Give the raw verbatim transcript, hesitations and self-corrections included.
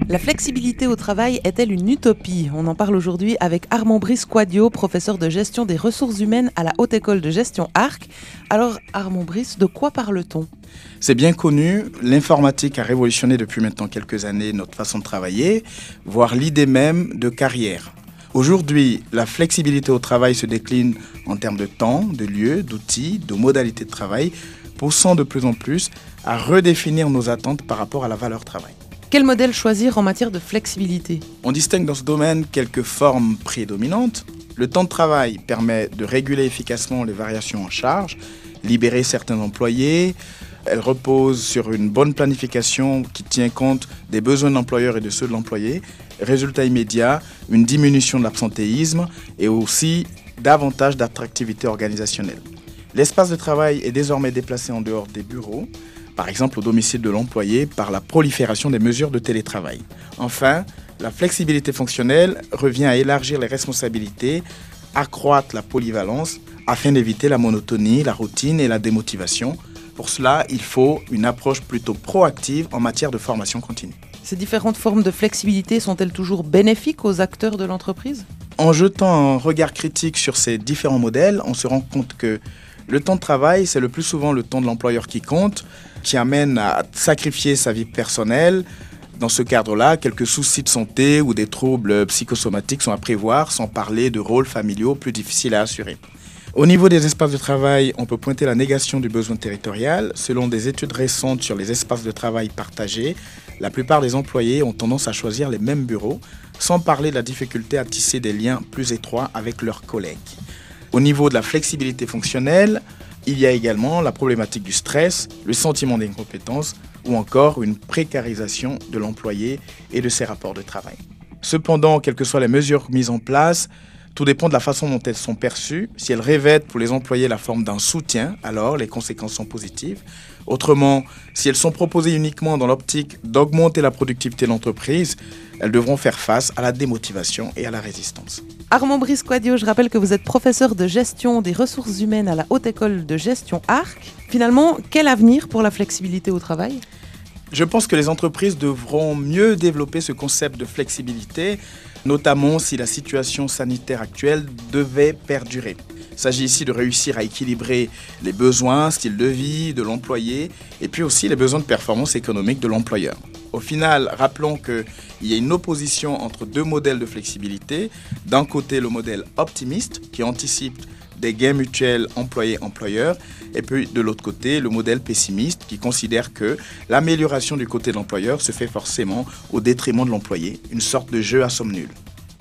La flexibilité au travail est-elle une utopie? On en parle aujourd'hui avec Armand Brice-Quadio, professeur de gestion des ressources humaines à la Haute École de Gestion Arc. Alors Armand Brice, de quoi parle-t-on? C'est bien connu, l'informatique a révolutionné depuis maintenant quelques années notre façon de travailler, voire l'idée même de carrière. Aujourd'hui, la flexibilité au travail se décline en termes de temps, de lieu, d'outils, de modalités de travail, poussant de plus en plus à redéfinir nos attentes par rapport à la valeur travail. Quel modèle choisir en matière de flexibilité? On distingue dans ce domaine quelques formes prédominantes. Le temps de travail permet de réguler efficacement les variations en charge, libérer certains employés. Elle repose sur une bonne planification qui tient compte des besoins de l'employeur et de ceux de l'employé. Résultat immédiat, une diminution de l'absentéisme et aussi davantage d'attractivité organisationnelle. L'espace de travail est désormais déplacé en dehors des bureaux, par exemple au domicile de l'employé, par la prolifération des mesures de télétravail. Enfin, la flexibilité fonctionnelle revient à élargir les responsabilités, accroître la polyvalence afin d'éviter la monotonie, la routine et la démotivation. Pour cela, il faut une approche plutôt proactive en matière de formation continue. Ces différentes formes de flexibilité sont-elles toujours bénéfiques aux acteurs de l'entreprise? En jetant un regard critique sur ces différents modèles, on se rend compte que le temps de travail, c'est le plus souvent le temps de l'employeur qui compte, qui amène à sacrifier sa vie personnelle. Dans ce cadre-là, quelques soucis de santé ou des troubles psychosomatiques sont à prévoir, sans parler de rôles familiaux plus difficiles à assurer. Au niveau des espaces de travail, on peut pointer la négation du besoin territorial. Selon des études récentes sur les espaces de travail partagés, la plupart des employés ont tendance à choisir les mêmes bureaux, sans parler de la difficulté à tisser des liens plus étroits avec leurs collègues. Au niveau de la flexibilité fonctionnelle, il y a également la problématique du stress, le sentiment d'incompétence ou encore une précarisation de l'employé et de ses rapports de travail. Cependant, quelles que soient les mesures mises en place, tout dépend de la façon dont elles sont perçues. Si elles revêtent pour les employés la forme d'un soutien, alors les conséquences sont positives. Autrement, si elles sont proposées uniquement dans l'optique d'augmenter la productivité de l'entreprise, elles devront faire face à la démotivation et à la résistance. Armand Brice-Quadio, je rappelle que vous êtes professeur de gestion des ressources humaines à la Haute École de Gestion Arc. Finalement, quel avenir pour la flexibilité au travail? Je pense que les entreprises devront mieux développer ce concept de flexibilité, notamment si la situation sanitaire actuelle devait perdurer. Il s'agit ici de réussir à équilibrer les besoins, style de vie de l'employé et puis aussi les besoins de performance économique de l'employeur. Au final, rappelons qu'il y a une opposition entre deux modèles de flexibilité. D'un côté, le modèle optimiste qui anticipe des gains mutuels employé-employeur et puis de l'autre côté, le modèle pessimiste qui considère que l'amélioration du côté de l'employeur se fait forcément au détriment de l'employé, une sorte de jeu à somme nulle.